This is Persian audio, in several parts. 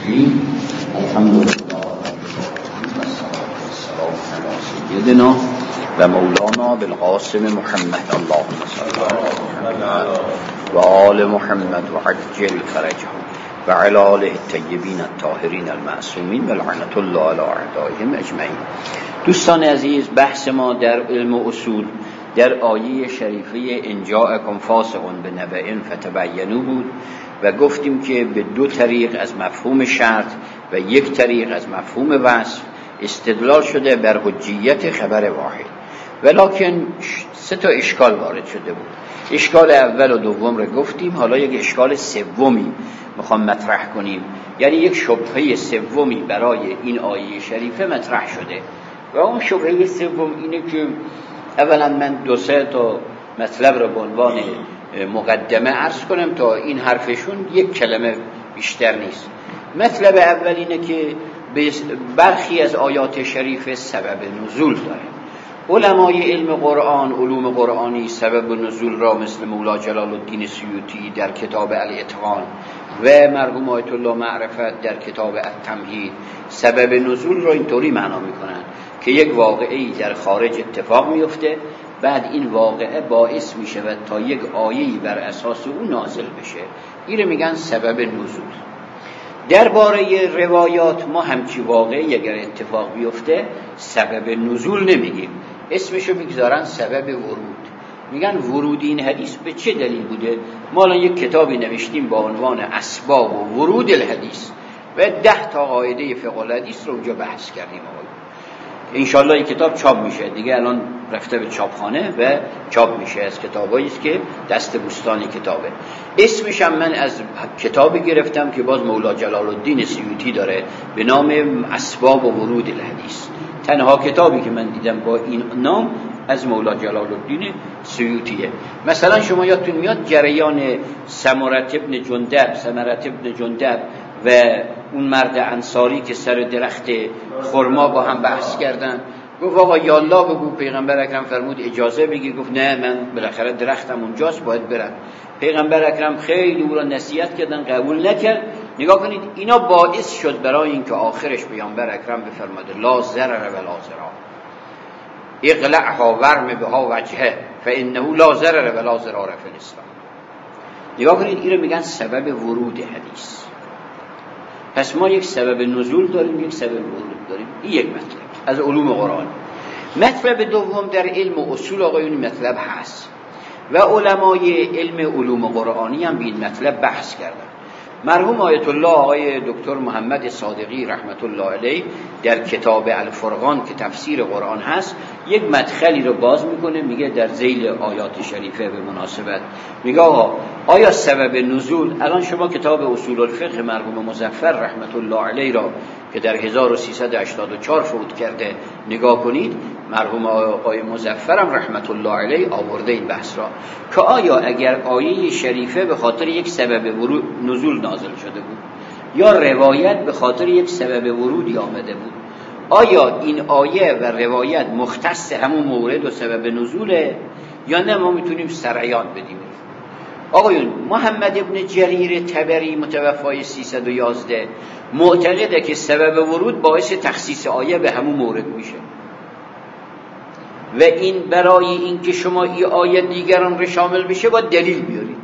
الرحیم الحمدلله سیدنا و مولانا بالقاسم محمد اللهم صل علی محمد و آل محمد و عجل فرجه و علی آله الطیبین الطاهرین المعصومین و لعنت الله علی اعدائهم اجمعین. دوستان عزیز، بحث ما در علم اصول در آیه شریفه ان جاءکم فاسق بنبأ فتبینوا بود و گفتیم که به دو طریق از مفهوم شرط و یک طریق از مفهوم وصف استدلال شده بر حجیت خبر واحد، ولکن سه تا اشکال وارد شده بود. اشکال اول و دوم رو گفتیم، حالا یک اشکال سومی میخوام مطرح کنیم، یعنی یک شبهه سومی برای این آیه شریفه مطرح شده و اون شبهه سوم اینه که اولا من دو سه تا مطلب رو به عنوان مقدمه عرض کنم تا این حرفشون یک کلمه بیشتر نیست. مطلب اول اینه که برخی از آیات شریفه سبب نزول داره. علمای علم قرآن، علوم قرآنی سبب نزول را مثل مولا جلال الدین سیوطی در کتاب الاتقان و مرحوم آیت الله معرفت در کتاب التمهید سبب نزول را اینطوری معنا میکنن که یک واقعه‌ای در خارج اتفاق میفته، بعد این واقعه باعث میشه و تا یک آیه‌ای بر اساس اون نازل بشه. این میگن سبب نزول. درباره روایات ما همچی واقعی اگر اتفاق بیفته سبب نزول نمیگیم، اسمشو میگذارن سبب ورود. میگن ورود این حدیث به چه دلیل بوده؟ ما الان یک کتابی نوشتیم با عنوان اسباب و ورود الحدیث و 10 تا قاعده فقه الحدیث رو اونجا بحث کردیم. انشالله این کتاب چاپ میشه دیگه، الان رفته به چاپخانه و چاپ میشه، از کتابایی است که دست بوستانی کتابه. اسمش هم من از کتابی گرفتم که باز مولا جلال الدین سیوطی داره به نام اسباب و ورود الحدیث. تنها کتابی که من دیدم با این نام از مولا جلال الدین سیوطیه. مثلا شما یادتون میاد جریان سمرة ابن جندب و اون مرد انصاری که سر درخت خرما با هم بحث کردن، گفت آقا یالله بگو، پیغمبر اکرم فرمود اجازه بگی، گفت نه من بالاخره درختم اونجاست باید برم. پیغمبر اکرم خیلی او را نصیحت کردن، قبول نکرد. نگاه کنید اینا باعث شد برای اینکه آخرش پیغمبر اکرم بفرماده لا ضرر ولا ضرار، اقلعها ورم بها وجهه فانه لا ضرر ولا ضرار فی الاسلام. نگاه کنید این رو میگن سبب ورود حدیث. پس ما یک سبب نزول داریم، یک سبب ورود داریم. این یک مطلب از علوم قرآن. مطلب دوم در علم اصول آقایون مطلب هست و علمای علم علوم قرآنی هم به این مطلب بحث کردن. مرحوم آیت الله آقای دکتر محمد صادقی رحمت الله علیه در کتاب الفرقان که تفسیر قرآن هست یک مدخلی رو باز میکنه، میگه در ذیل آیات شریفه به مناسبت میگه آیا سبب نزول، الان شما کتاب اصول الفقه مرحوم مظفر رحمت الله علیه را که در 1384 فوت کرده نگاه کنید، مرحوم آقای مظفرم رحمت الله علیه آورده این بحث را که آیا اگر آیه شریفه به خاطر یک سبب نزول نازل شده بود یا روایت به خاطر یک سبب ورودی آمده بود، آیا این آیه و روایت مختص همون مورد و سبب نزوله یا نه ما میتونیم سریان بدیم؟ آقایون محمد ابن جریر طبری متوفای 311 معتقده که سبب ورود باعث تخصیص آیه به همون مورد میشه و این برای اینکه شما این آیه دیگران رو شامل بشه با دلیل بیارید.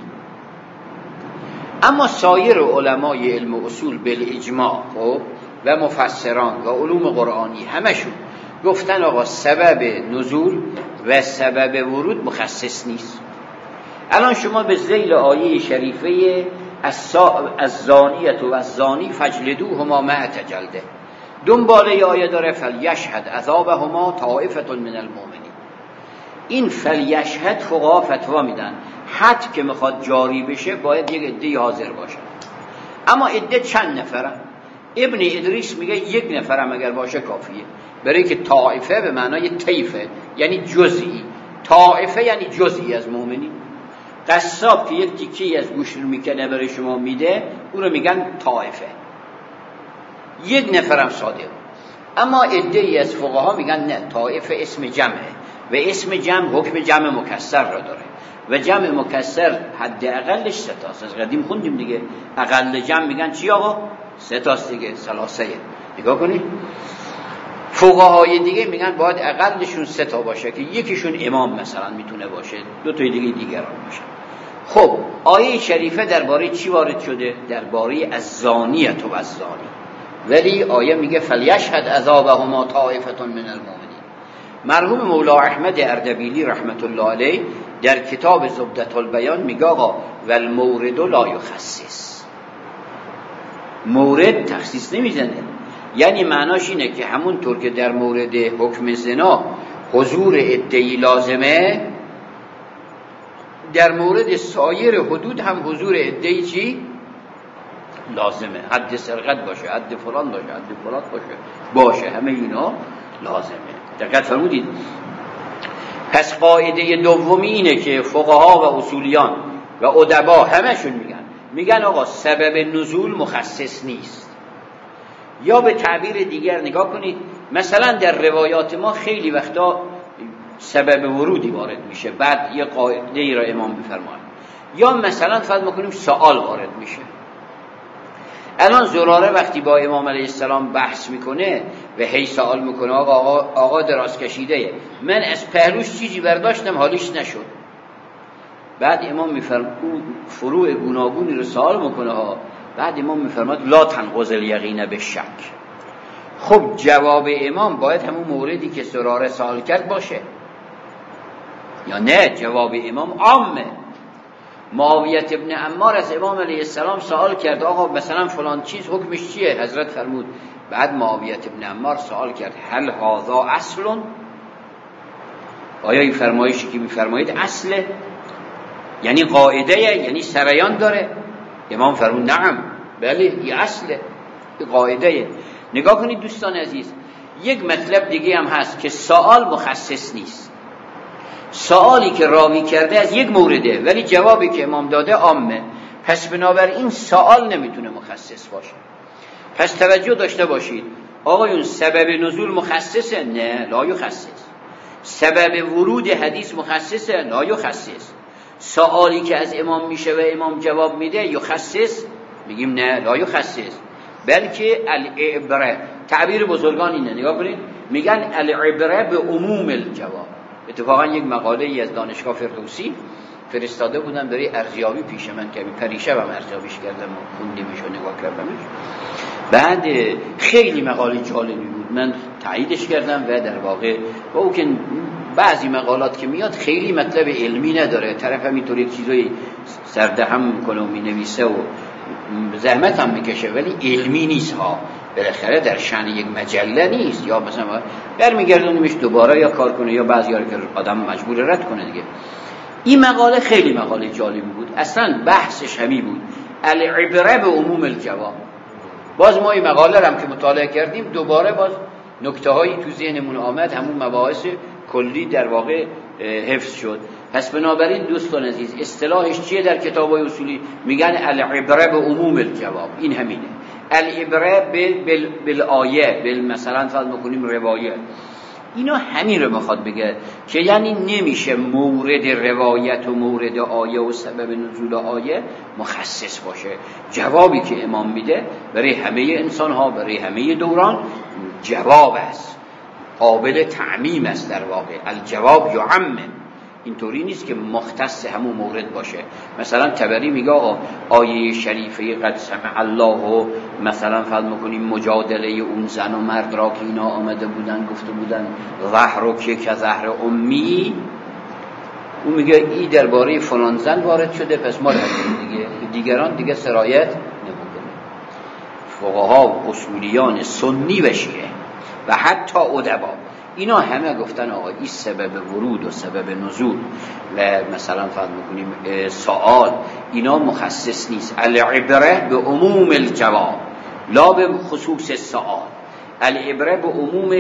اما سایر علمای علم اصول بالاجماع و مفسران و علوم قرآنی همشون گفتن آقا سبب نزول و سبب ورود مخصص نیست. الان شما به ذیل آیه شریفه از زانیت و از زانی فجلدوهما مئة جلده دنباله آیه داره فلیشهد عذابهما طائفة من المؤمنین. این فلیشهد فقها فتوا میدن حد که میخواد جاری بشه باید یک عده حاضر باشه. اما عده چند نفرن؟ ابن ادریس میگه یک نفرم اگر باشه کافیه، برای که طائفه به معنای طیفه یعنی جزئی، طائفه یعنی جزئی از مؤمنین. قصاب که یک تیکه از گوشت رو میکنه برای شما میده اون رو میگن طائفه، یک نفرم صادق. اما عده‌ای از فقها میگن نه، طائفه اسم جمعه و اسم جمع حکم جمع مکسر را داره و جمع مکسر حد اقلش 3 تاست. از قدیم خوندیم دیگه، اقل جمع میگن چی آقا؟ 3 تاست دیگه، ثلاثه. نگاه کنید فقهای دیگه میگن باید اقلشون 3 تا باشه که یکیشون امام مثلا میتونه باشه، 2 تا دیگران باشه. خب آیه شریفه درباره چی وارد شده؟ درباره الزانیة و الزانی، ولی آیه میگه فلیشهد عذابهما طائفة من المؤمنین. مرحوم مولا احمد اردبیلی رحمت الله علیه در کتاب زبدة البیان میگه آقا والمورد لا یخصص، مورد تخصیص نمیزنه. یعنی معناش اینه که همونطور که در مورد حکم زنا حضور عده‌ای لازمه، در مورد سایر حدود هم حضور عده‌ای چی؟ لازمه. حد سرقت باشه، حد فلان باشه، حد فلان باشه، همه اینا لازمه. دقت فرمودید؟ پس قاعده دومی اینه که فقها و اصولیان و ادبا همشون میگن آقا سبب نزول مخصص نیست. یا به تعبیر دیگر نگاه کنید، مثلا در روایات ما خیلی وقتا سبب ورودی وارد میشه، بعد یه قاعده ای را امام بفرماید، یا مثلا فرض میکنیم سوال وارد میشه. الان زراره وقتی با امام علیه السلام بحث میکنه و هی سوال میکنه آقا دراز کشیده، من از پهلوش چیزی برداشتم حالیش نشد، بعد امام میفرماید فروع گوناگونی رو سوال میکنه بعد امام میفرماید لا تنقض الیقین بالشک. خب جواب امام باید همون موردی که زراره سوال کرد باشه یا نه؟ جواب امام عامه. معاویه ابن عمار از امام علیه السلام سوال کرد آقا مثلا فلان چیز حکمش چیه؟ حضرت فرمود، بعد معاویه ابن عمار سوال کرد هل هذا اصل؟ آیا این فرمایشی که میفرمایید اصله؟ یعنی قاعده، یعنی سریان داره؟ امام فرمود نعم، بله این اصله، این قاعده. نگاه کنید دوستان عزیز، یک مطلب دیگه هم هست که سوال مخصص نیست. سوالی که راوی کرده از یک مورده ولی جوابی که امام داده عامه، پس بنابراین سوال نمیتونه مخصص باشه. پس توجه داشته باشید آقایون، سبب نزول مخصصه؟ نه، لا یخصص. سبب ورود حدیث مخصصه؟ لا یخصص. سوالی که از امام میشه و امام جواب میده یخصص؟ میگیم نه، لا یخصص. بلکه العبره، تعبیر بزرگان اینه، نگاه کنید میگن العبره به عموم الجواب. اتفاقا یک مقاله ای از دانشگاه فردوسی فرستاده بودن برای ارزیابی پیش من که پریشب هم ارزیابیش کردم و خوندیمش و نگاه کردمش. بعد خیلی مقاله جالبی بود، من تاییدش کردم و در واقع با او که بعضی مقالات که میاد خیلی مطلب علمی نداره، طرف همینطوری چیزایی سردهم میکنه و مینویسه و زحمت هم میکشه ولی علمی نیست ها، بالاخره در شأن یک مجله نیست، یا مثلا برمیگردونیمش دوباره یا کار کنه یا بعضی که آدم مجبور رد کنه دیگه. این مقاله خیلی مقاله جالبی بود، اصلا بحثش همی بود العبره به عموم الجواب. باز ما این مقاله رو هم که مطالعه کردیم دوباره باز نکته هایی تو ذهنمون آمد، همون مباحث کلی در واقع حفظ شد. پس بنابراین دوستان عزیز اصطلاحش چیه در کتاب‌های اصولی؟ میگن العبره به عموم الجواب. این همینه، العبره بالآیه، مثلا فرض می‌کنیم روایت. اینا همین رو میخواد بگه که یعنی نمیشه مورد روایت و مورد آیه و سبب نزول آیه مخصص باشه. جوابی که امام میده برای همه انسان ها، برای همه دوران جواب است، قابل تعمیم است. در واقع الجواب یعمم، اینطوری نیست که مختص همون مورد باشه. مثلا تبری میگه آیه شریفه قد سمع الله و مثلا فرض میکنیم مجادله اون زن و مرد را که اینا آمده بودن گفته بودن ظهر که ظهر امی، اون میگه ای درباره فلان زن وارد شده پس ما دیگه دیگران دیگه سرایت نمیکنه. فقها و اصولیان سنی و شیعه و حتی ادبا اینا همه گفتن آقا این سبب ورود و سبب نزول و مثلا فرض میکنیم سوال اینا مخصص نیست. العبره به عموم الجواب لا به خصوص سوال. العبره به عموم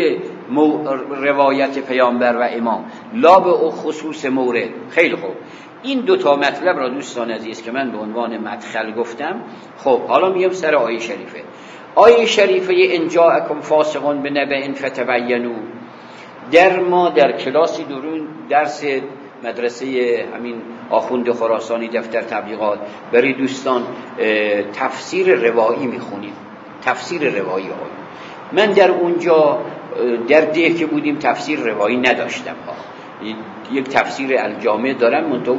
روایت پیامبر و امام لا به خصوص مورد. خیلی خوب، این دوتا مطلب را دوستان عزیز که من به عنوان مدخل گفتم. خب حالا میام سر آیه شریفه. آیه شریفه ان جاءکم فاسق بنبأ فتبینوا، ما در کلاسی درون درس مدرسه همین آخوند خراسانی دفتر تبلیغات برای دوستان تفسیر روایی میخونیم. تفسیر روایی ها. من در اونجا در ده که بودیم تفسیر روایی نداشتم ها، یک تفسیر الجامع دارم، منتها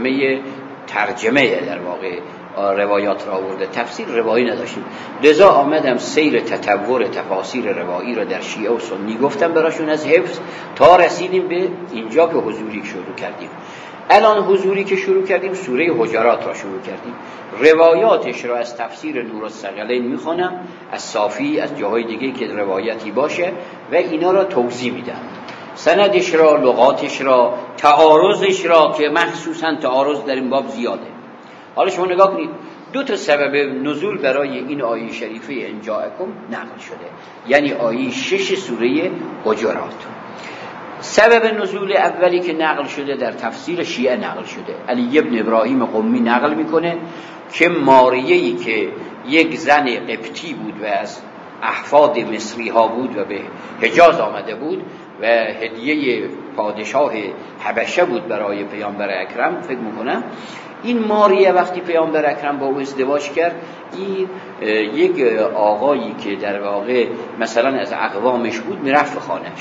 ترجمه در واقع روایات را آورده، تفسیر روایی نداشتیم. لذا آمدم سیر تطور تفاسیر روایی را در شیعه و سنی گفتم براشون از حفظ تا رسیدیم به اینجا که حضوری شروع کردیم. الان حضوری که شروع کردیم سوره حجرات را شروع کردیم، روایاتش را از تفسیر نورالثقلین میخونم، از صافی، از جاهای دیگه که روایتی باشه و اینا را توضیح میدم، سندش را، لغاتش را، تعارضش را که مخصوصا تعارض در این باب زیاده. حالا شما نگاه کنید، 2 سبب نزول برای این آیه شریفه ان جاءکم نقل شده، یعنی آیه 6 سوره حجرات. سبب نزول اولی که نقل شده در تفسیر شیعه نقل شده، علی ابن ابراهیم قمی نقل میکنه که ماریه‌ای که یک زن قبطی بود و از احفاد مصری ها بود و به حجاز آمده بود و هدیه پادشاه حبشه بود برای پیامبر اکرم، فکر میکنم این ماریه وقتی پیامبر اکرم با او ازدواج کرد، این یک آقایی که در واقع مثلا از اقوامش بود میرفت خانهش.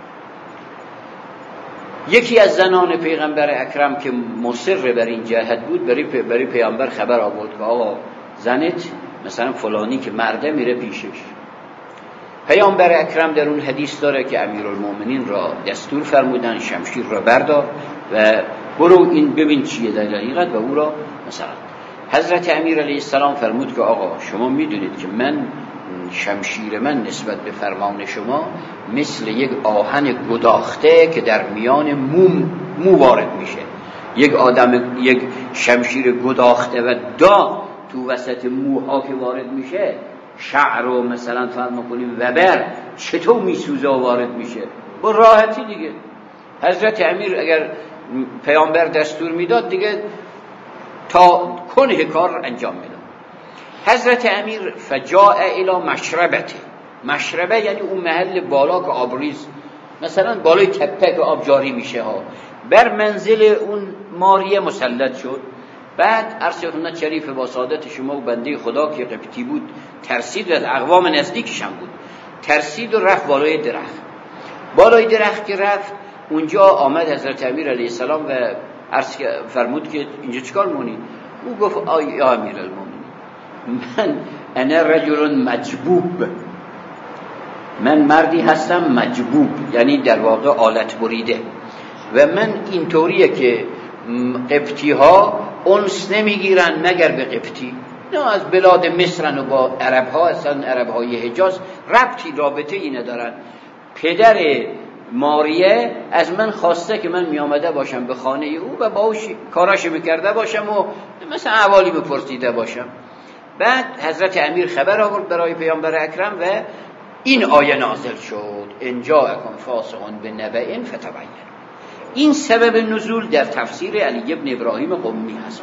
یکی از زنان پیغمبر اکرم که مصر بر این جهت بود برای پیامبر خبر آورد که آقا زنت مثلا فلانی که مرده میره پیشش. پیامبر اکرم در اون حدیث داره که امیرالمومنین را دستور فرمودن شمشیر را بردار و برو این ببین چیه در حقیقت و او را مثلا. حضرت امیر علیه السلام فرمود که آقا شما میدونید که من شمشیر من نسبت به فرمان شما مثل یک آهن گداخته که در میان مو وارد میشه. یک شمشیر گداخته و داغ تو وسط موها که وارد میشه، شعر رو مثلا فرض کنیم وبر چطور میسوزه و وارد میشه با راحتی دیگه. حضرت امیر اگر پیامبر دستور میداد دیگه تا کنه کار انجام میداد. حضرت امیر فجاء الی مشربه یعنی اون محل بالا که آبریز، مثلا بالای تپه که آب جاری میشه ها، بر منزل اون ماریه مسلط شد. بعد ارسلنا شریف با سعادت شما و بنده خدا که قبطی بود ترسید و از اقوام نزدیکش هم بود، ترسید و رفت بالای درخت که رفت اونجا آمد حضرت امیر علیه السلام و عرض فرمود که اینجا چیکار مونی؟ او گفت یا امیر المومنین انا رجل مجبوب، من مردی هستم مجبوب یعنی در واقع آلت بریده و من اینطوریه که قبطی ها انس نمیگیرن مگر به قبطی، نه از بلاد مصرن و با عرب ها، اصلا عرب های حجاز رابطه ای ندارن. پدر ماریه از من خواسته که من می آمده باشم به خانه او و با او کاراش میکرده باشم و مثلا احوالی بپرسیده باشم. بعد حضرت امیر خبر آورد برای پیامبر اکرم و این آیه نازل شد ان جاءکم فاسق بنبأ فتبین. این سبب نزول در تفسیر علی ابن ابراهیم قمی هست.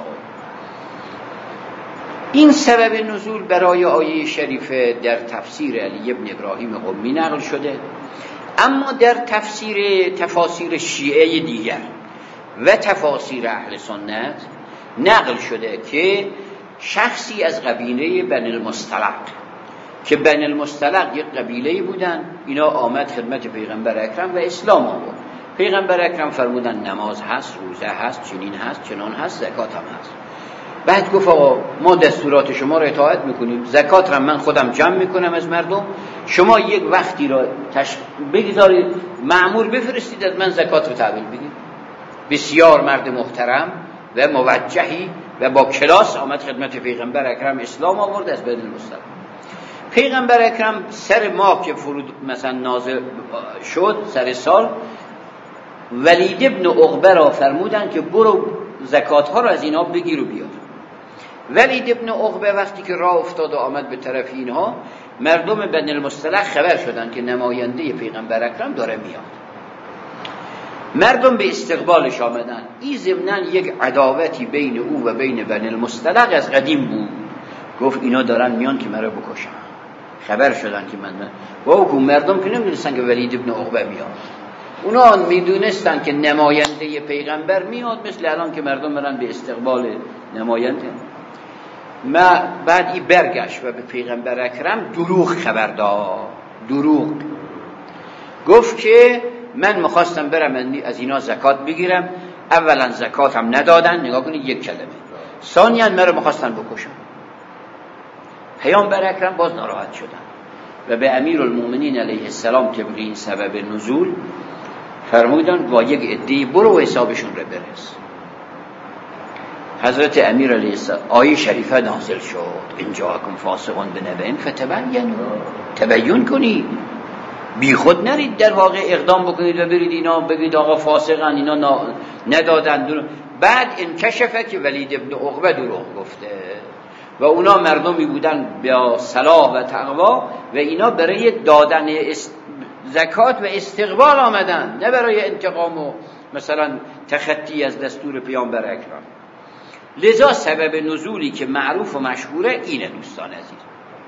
این سبب نزول برای آیه شریفه در تفسیر علی ابن ابراهیم قمی نقل شده، اما در تفاسیر شیعه دیگر و تفاسیر اهل سنت نقل شده که شخصی از قبیله بنی المصطلق که بنی المصطلق یک قبیله بودن، اینا آمد خدمت پیغمبر اکرم و اسلام آورد. پیغمبر اکرم فرمودن نماز هست، روزه هست، چنین هست، چنان هست، زکات هم هست. بعد گفت آقا ما دستورات شما را اطاعت میکنیم، زکات را من خودم جمع میکنم از مردم، شما یک وقتی را بگذارید مأمور بفرستید از من زکات رو تحویل بدید. بسیار مرد محترم و موجهی و با کلاس آمد خدمت پیغمبر اکرم، اسلام آورد از بنی المصطلق. پیغمبر اکرم سر ماه که فرود مثلا نازل شد سر سال، ولید ابن عقبه را فرمودن که برو زکات ها را از اینا بگیر و بیار. ولید ابن عقبه وقتی که راه افتاد و آمد به طرف اینها، مردم بنی المصطلق خبر شدن که نماینده پیغمبر اکرم داره میاد. مردم به استقبالش آمدن. این ضمناً یک عداوتی بین او و بین بنی المصطلق از قدیم بود. گفت اینا دارن میان که مرا بکشن. خبر شدن که من مردم که نمیدونستن که ولید ابن عقبه میاد، اونا میدونستن که نماینده پیغمبر میاد، مثل الان که مردم برن به استقبال نماینده. بعد این برگشت و به پیغمبر اکرم دروغ خبر داد. دروغ گفت که من میخواستم برم از اینا زکات بگیرم، اولا زکاتم ندادن، نگاه کنید یک کلمه، ثانیاً مرا میخواستن بکشن. پیامبر اکرم باز ناراحت شدن و به امیرالمومنین علیه السلام طبق این سبب نزول فرمودن با یک عده‌ای برو و حسابشون رو برس. حضرت امیر علیه السلام آیه شریفه نازل شد ان جاءکم فاسقون بنبأ فتبینوا، تبیین کنید، بی خود نرید در واقع اقدام بکنید و برید اینا بگید آقا فاسقن اینا ندادن. بعد انکشفه که ولید ابن عقبه دروغ گفته و اونا مردمی بودن با صلاح و تقوا و اینا برای دادن زکات و استقبال آمدن، نه برای انتقام و مثلا تخطی از دستور پیامبر اکرم. لذا سبب نزولی که معروف و مشهوره اینه دوستان عزیز.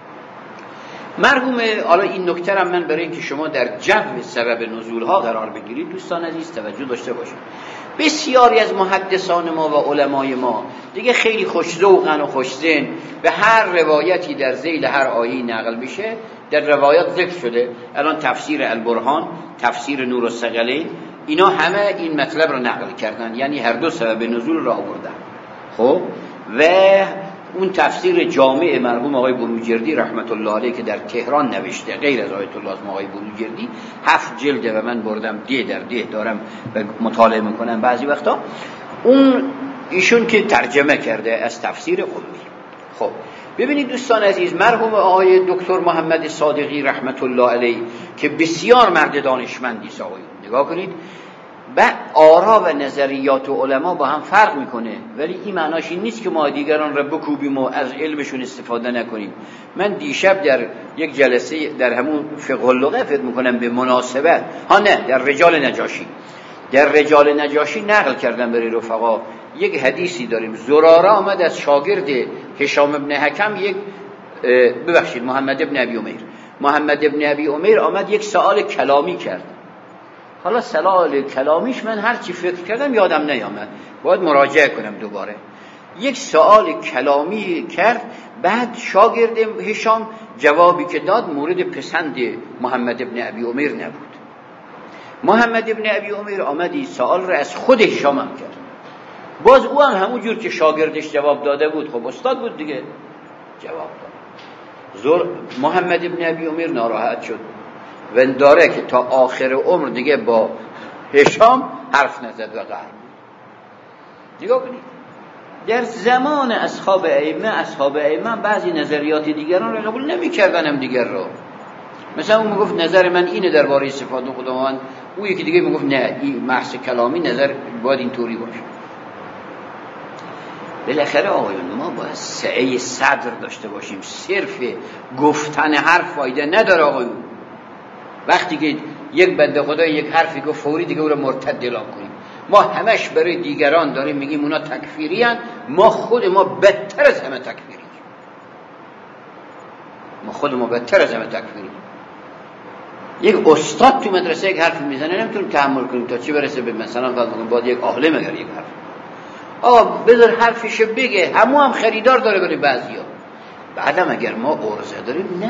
مرحوم حالا این نکته را من برای اینکه شما در جو سبب نزول ها قرار بگیرید دوستان عزیز توجه داشته باشید. بسیاری از محدثان ما و علمای ما دیگه خیلی خوش‌ذوقن و خوش‌ذهن، به هر روایتی در ذیل هر آیه نقل میشه در روایات ذکر شده. الان تفسیر البرهان، تفسیر نور الثقلین، اینا همه این مطلب رو نقل کردن، یعنی هر دو سبب نزول را آوردن. خب و اون تفسیر جامع مرحوم آقای بروجردی رحمت الله علیه که در تهران نوشته، غیر از آیت الله آقای بروجردی، 7 جلده و من بردم ده در ده دارم و مطالعه میکنم بعضی وقتا. اون ایشون که ترجمه کرده از تفسیر قلوی. خب ببینید دوستان عزیز، مرحوم آقای دکتر محمد صادقی رحمت الله علیه که بسیار مرد دانشمندی آقای، نگاه کنید، و آرا و نظریات و علما با هم فرق میکنه، ولی این معناش این نیست که ما دیگران را بکوبیم و از علمشون استفاده نکنیم. من دیشب در یک جلسه در همون فقه اللغه فکر میکنم به مناسبت در رجال نجاشی نقل کردم برای رفقا یک حدیثی داریم. زراره آمد از شاگرد هشام ابن حکم محمد ابن ابی امیر آمد یک سوال کلامی کرد. حالا سوال کلامیش من هر چی فکر کردم یادم نیامد، باید مراجعه کنم دوباره. یک سوال کلامی کرد، بعد شاگرد هشام جوابی که داد مورد پسند محمد ابن ابی امیر نبود. محمد ابن ابی امیر آمدی سوال را از خود هشام هم کرد، باز او هم همون جور که شاگردش جواب داده بود، خب استاد بود دیگه، جواب داد. محمد ابن ابی امیر ناراحت شد و داره که تا آخر عمر دیگه با هشام حرف نزد و قهر. نگاه کنید در زمان اصحاب ائمه بعضی نظریات دیگران رو قبول نمی‌کردن هم دیگر رو. مثلا اون میگفت نظر من اینه درباره صفات خداوند، اون یکی دیگه میگفت نه این محض کلامی، نظر باید اینطوری باشه. بالاخره آقایون ما باید سعه صدر داشته باشیم. صرف گفتن حرف فایده نداره آقایون. وقتی که یک بنده خدا یک حرفی گفت فوری دیگه او رو مرتد اعلام کنیم. ما همش برای دیگران داریم میگیم اونا تکفیری ان، ما خود ما بدتر از همه تکفیری. یک استاد تو مدرسه یک حرف میزنه نمیتونیم تحمل کنیم تا چی برسه به مثلا فرض کنیم باید یک عالم اگر یک حرف بذار حرفشو بگه، هم خریدار داره برای بعضیا. بعدم اگر ما عرضه داریم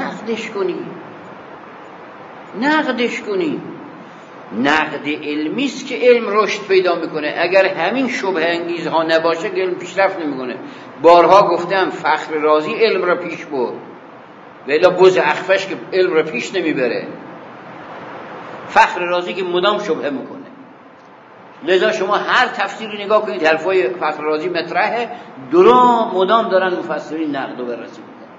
نقدش کنیم. نقد علمی است که علم رشد پیدا میکنه. اگر همین شبه انگیزها نباشه علم پیشرفت نمیکنه. بارها گفتم فخر رازی علم را پیش برد، ولی بز اخفش که علم را پیش نمیبره. فخر رازی که مدام شبهه میکنه. لذا شما هر تفسیری نگاه کنید حرفای فخر رازی مطرحه، مدام دارن مفسرین نقد و بررسی میکنن.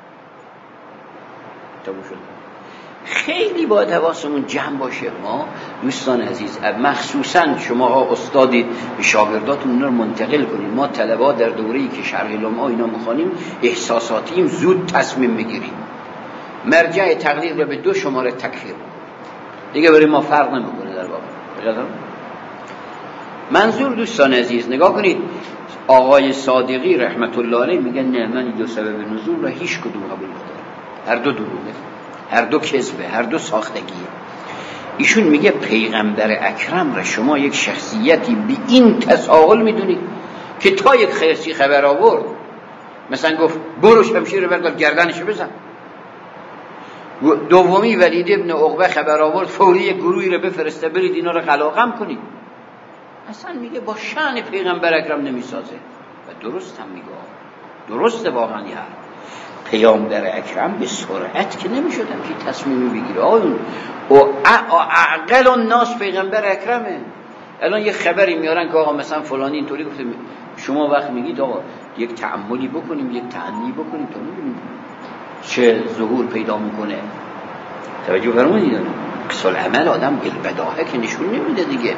خیلی باید حواسمون جمع باشه. ما دوستان عزیز مخصوصا شما استادید به شاگرداتون رو منتقل کنید. ما طلبا در دوره‌ای که شرح لمعه اینا میخوانیم احساساتیم، زود تصمیم میگیریم، مرجع تقلید رو به 2 شماره تکفیر دیگه برای ما فرق نمیکنه در واقع. منظور دوستان عزیز نگاه کنید، آقای صادقی رحمت الله علیه میگن نه من این 2 سبب نزول را هیچ کدوم قبول ندارم، هر دو دروغه، هر دو کذبه، هر دو ساختگیه. ایشون میگه پیغمبر اکرم را شما یک شخصیتی بی این تساهل میدونید که تا یک خرسی خبر آورد مثلا گفت برو شمشیر رو بردار گردنشو بزن. دومی ولید ابن عقبه خبر آورد فوری یک گروهی رو بفرسته برید اینا رو قلاقم کنید. اصلا میگه با شأن پیغمبر اکرم نمیسازه و درست هم میگه، درسته واقعا. یه پیامبر اکرم به سرعت که نمیشدم که تصمیمی بگیره. آقایون اعقل الناس پیغمبر اکرمه. الان یه خبری میارن که آقا مثلا فلانی اینطوری گفته، شما وقت میگید آقا یک تأملی بکنیم، یک تأنی بکنیم تا ببینیم چه ظهور پیدا میکنه. توجه فرمودید؟ اصل عمل آدم بالبداهه که نشون نمیده دیگه.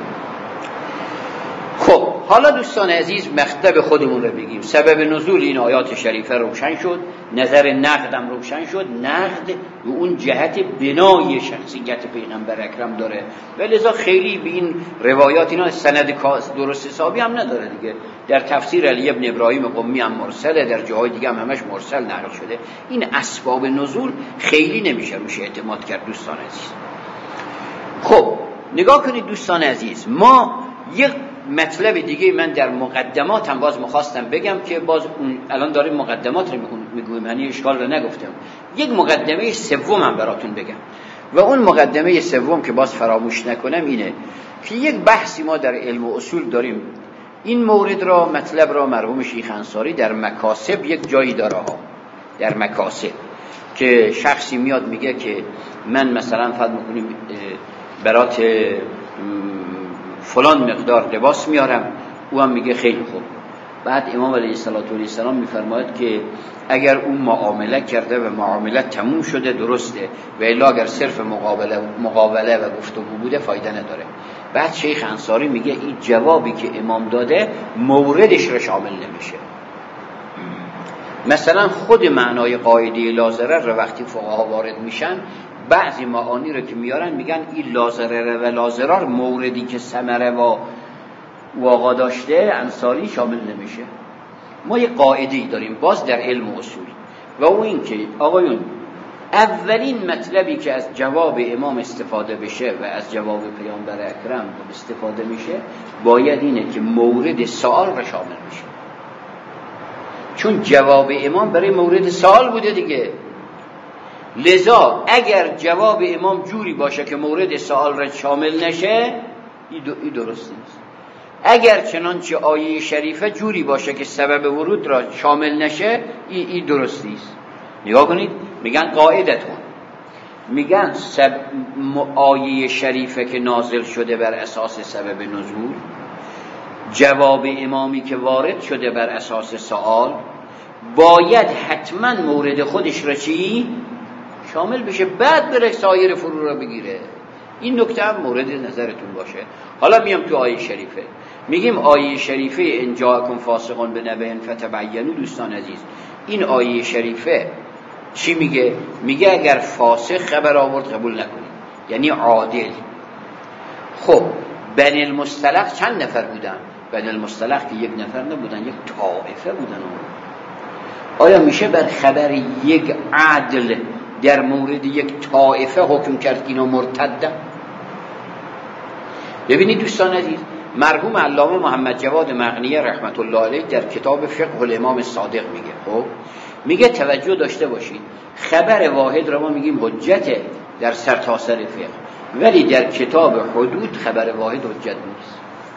خب حالا دوستان عزیز مطلب خودمون رو بگیم. سبب نزول این آیات شریفه روشن شد، نظر نقدم روشن شد. نقد به اون جهت بنای شخصیت پیغمبر اکرم داره و لذا خیلی به این روایات اینا سند درست حسابی هم نداره دیگه. در تفسیر علی ابن ابراهیم قمی هم مرسله، در جاهای دیگه هم همش مرسل نقل شده. این اسباب نزول خیلی نمیشه روش اعتماد کرد دوستان عزیز. خب نگاه کنید دوستان عزیز، ما یک مطلب دیگه من در مقدماتم باز می‌خواستم بگم که باز الان داریم مقدمات رو میگویم، یعنی اشکال رو نگفتم. یک مقدمه سوم هم براتون بگم و اون مقدمه سوم که باز فراموش نکنم اینه که یک بحثی ما در علم و اصول داریم. این مورد را مطلب را مرحوم شیخ انصاری در مکاسب یک جایی داره ها، در مکاسب که شخصی میاد میگه که من مثلا فرض می‌کنیم برات فلان مقدار لباس میارم، او هم میگه خیلی خوب. بعد امام علیه السلام میفرماید که اگر اون معامله کرده و معامله تموم شده درسته و الا اگر صرف مقابله و گفتگو بوده فایده نداره. بعد شیخ انصاری میگه این جوابی که امام داده موردش رو شامل نمیشه. مثلا خود معنای قاعده لا ضرر رو وقتی فقها وارد میشن، بعضی معانی رو که میارن میگن این لا ضرر و لا ضرر موردی که ثمره و واقع داشته انصاری شامل نمیشه. ما یه قاعده‌ای داریم باز در علم و اصول و اون این که آقایون اولین مطلبی که از جواب امام استفاده بشه و از جواب پیامبر اکرم استفاده میشه باید اینه که مورد سوال رو شامل میشه، چون جواب امام برای مورد سوال بوده دیگه. لذا اگر جواب امام جوری باشه که مورد سوال را شامل نشه این درست نیست. اگر چنانچه آیه شریفه جوری باشه که سبب ورود را شامل نشه این درست نیست. نگاه کنید میگن قاعدتون، میگن آیه شریفه که نازل شده بر اساس سبب نزول، جواب امامی که وارد شده بر اساس سوال باید حتما مورد خودش را چی؟ شامل بشه، بعد بره سایر فرو را بگیره. این نکته هم مورد نظرتون باشه. حالا میام تو آیه شریفه، میگیم آیه شریفه ان جاءکم فاسق بنبأ فتبینوا. دوستان عزیز این آیه شریفه چی میگه؟ میگه اگر فاسق خبر آورد قبول نکنید، یعنی عادل. خب بنی المصطلق چند نفر بودن؟ بنی المصطلق که یک نفر نبودن، یک طائفه بودن. آیا میشه بر خبر یک عدل در مورد یک طائفه حکم کرد اینا مرتدن؟ ببینید دوستان عزیز، مرحوم علامه محمد جواد مغنیه رحمت الله علیه در کتاب فقه الامام الصادق میگه، خب میگه توجه داشته باشید خبر واحد را ما میگیم حجته در سرتاسر فقه، ولی در کتاب حدود خبر واحد حجت نیست.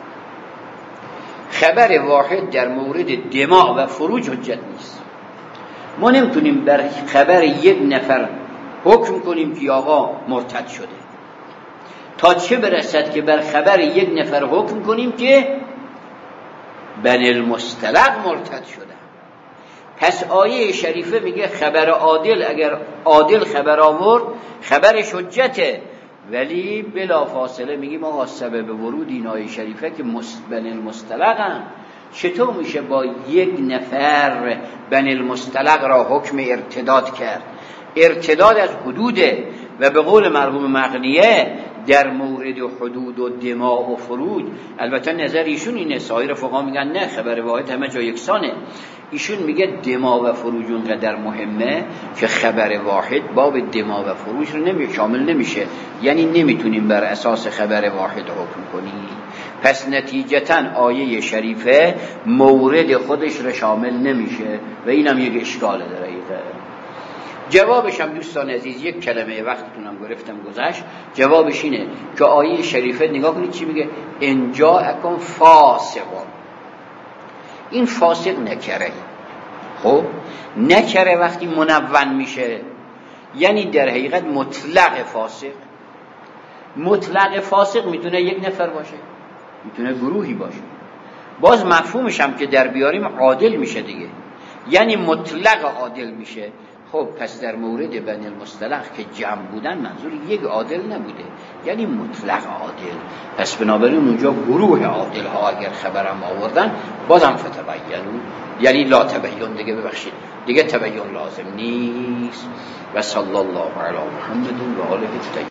خبر واحد در مورد دماء و فروج حجت نیست. ما نمیتونیم بر خبر یک نفر حکم کنیم که آقا مرتد شده، تا چه برسد که بر خبر یک نفر حکم کنیم که بنی المصطلق مرتد شده. پس آیه شریفه میگه خبر عادل، اگر عادل خبر آورد خبرش حجته، ولی بلا فاصله میگیم آقا سبب ورود این آیه شریفه که بنی المصطلق هم، چطور میشه با یک نفر بنی المصطلق را حکم ارتداد کرد؟ ارتداد از حدوده و به قول مرحوم مغنیه در مورد حدود و دماء و فروج، البته نظر ایشون اینه، سایر فقها میگن نه خبر واحد همه جا یکسانه. ایشون میگه دماء و فروج اونقدر مهمه که خبر واحد باب دماء و فروج رو شامل نمیشه، یعنی نمیتونیم بر اساس خبر واحد حکم کنیم. پس نتیجتاً آیه شریفه مورد خودش را شامل نمیشه و اینم یک اشکال داره. جوابش هم دوستان عزیز یک کلمه وقتتونم گرفتم گذشت، جوابش اینه که آیه شریفه نگاه کنید چی میگه، ان جاءکم فاسق. این فاسق نکره. خب نکره وقتی منون میشه یعنی در حقیقت مطلق فاسق. مطلق فاسق میتونه یک نفر باشه، میتونه گروهی باشه. باز مفهومش هم که در بیاریم عادل میشه دیگه، یعنی مطلق عادل میشه. خب پس در مورد بنی المصطلق که جمع بودن منظور یک عادل نبوده، یعنی مطلق عادل. پس بنابراین اونجا گروه عادل ها اگر خبرم آوردن بازم فتبینون، یعنی لا تبین دیگه، ببخشید دیگه تبین لازم نیست. و صلی الله علی محمد و آله الطاهرین.